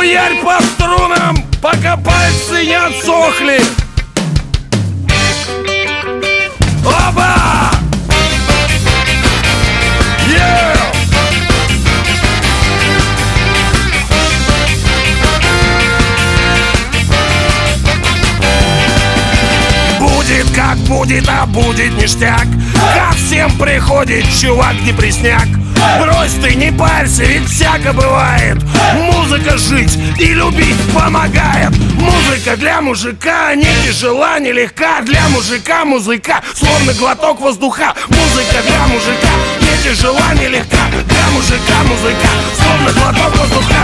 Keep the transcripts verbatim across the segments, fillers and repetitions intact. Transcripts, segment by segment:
Хуярь по струнам, пока пальцы не отсохли. Оба! Yeah! Будет как будет, а будет ништяк. Ко всем приходит чувак депресняк. Брось ты, не парься, ведь всяко бывает. Музыка жить и любить помогает. Музыка для мужика не тяжела, не легка. Для мужика музыка, словно глоток воздуха. Музыка для мужика не тяжела, не легка. Для мужика музыка, словно глоток воздуха.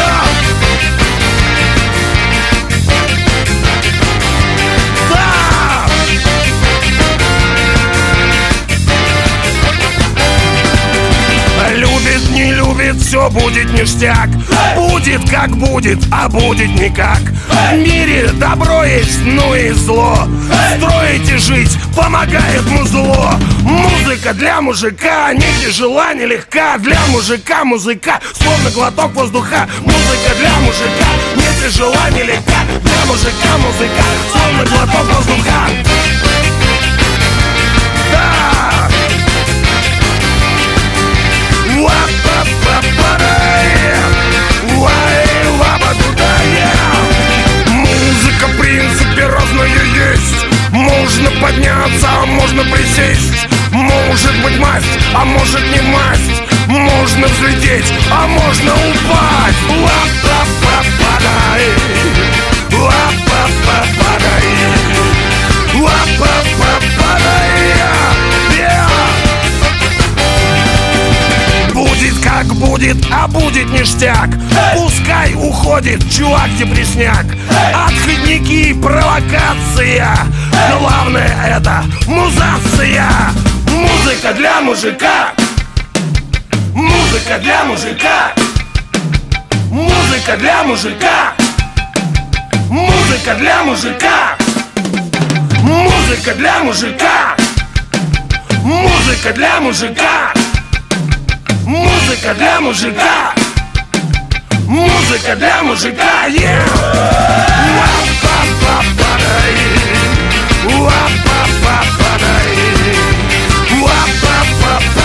Любит, не любит, все будет ништяк. Будет как будет, а будет никак. В мире добро есть, ну и зло. Строить и жить помогает музло. Музыка для мужика не тяжела, не легка. Для мужика музыка, словно глоток воздуха. Музыка для мужика не тяжела, не легка. Для мужика музыка, словно глоток воздуха. Музыка в принципе разная есть. Можно подняться, а можно присесть. Может быть масть, а может не масть. Можно взлететь, а можно упасть. Ла-па-па-падай, ла-па-па-падай, ла-па-па-падай. Будет как будет, а будет ништяк. Пускай уходит чувак-депресняк. Отходники, провокация. Главное это музация. Музыка для мужика. Музыка для мужика. Музыка для мужика. Музыка для мужика. Музыка для мужика. Музыка для мужика. Музыка для мужика. Музыка для мужика. Yeah! Ла-па-па-падай, ла-па-па-падай, ла-па-па-падай.